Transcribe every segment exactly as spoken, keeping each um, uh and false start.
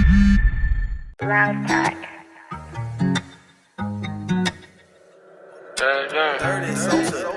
Loud Pack. Yeah, yeah. Dirty Sosa.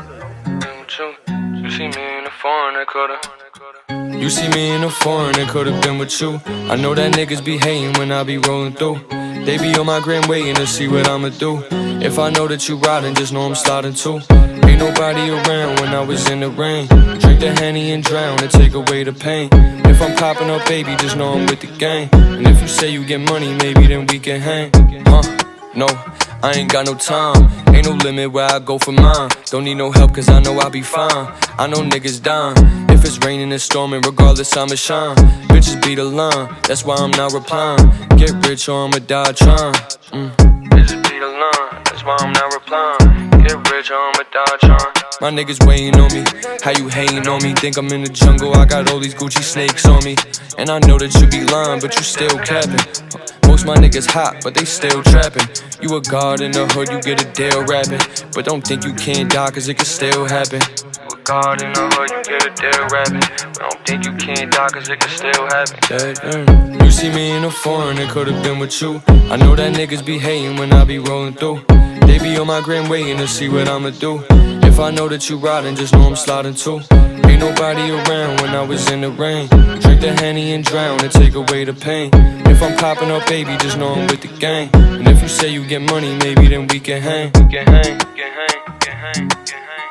You see me in the foreign, that coulda. You see me in the foreign, it could've been with you. I know that niggas be hating when I be rolling through. They be on my gram waiting to see what I'ma do. If I know that you riding, just know I'm sliding too. Ain't nobody around when I was in the rain. Drink the Henny and drown to take away the pain. If I'm popping up, baby, just know I'm with the gang. And if you say you get money, maybe then we can hang. Huh? No, I ain't got no time. Ain't no limit where I go for mine. Don't need no help cause I know I'll be fine. I know niggas dying. If it's raining and storming, regardless I'ma shine. Bitches be the line, that's why I'm not replying. Get rich or I'ma die trying. mm. Bitches be the line, that's why I'm not replying. Get rich or I'ma die trying. My niggas waiting on me, how you hating on me? Think I'm in the jungle, I got all these Gucci snakes on me. And I know that you be lying, but you still capping. Most my niggas hot, but they still trapping. You a god in the hood, you get a deal rapping. But don't think you can't die, cause it can still happen. You a god in the hood, you get a deal rapping. But don't think you can't die, cause it can still happen. Yeah, yeah. You see me in the foreign, it could've been with you. I know that niggas be hating when I be rolling through. They be on my gram waiting to see what I'ma do. If I know that you riding, just know I'm sliding too. Ain't nobody around when I was in the rain. Drink the Henny and drown to take away the pain. If I'm popping up, baby, just know I'm with the gang. And if you say you get money, maybe then we can hang. We can hang, we can hang, we can hang, we can hang.